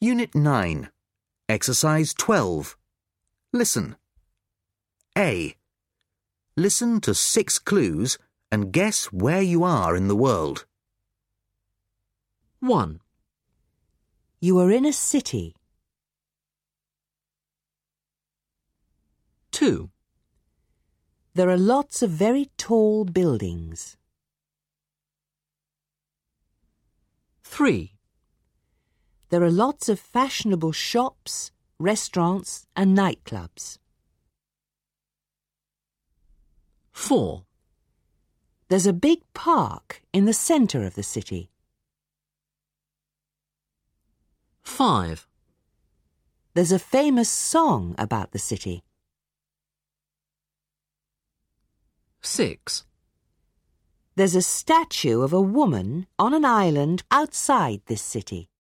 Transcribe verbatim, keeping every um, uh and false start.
Unit nine. Exercise twelve. Listen. A. Listen to six clues and guess where you are in the world. one. You are in a city. two. There are lots of very tall buildings. three. There are lots of fashionable shops, restaurants and nightclubs. four. There's a big park in the centre of the city. five. There's a famous song about the city. six. There's a statue of a woman on an island outside this city.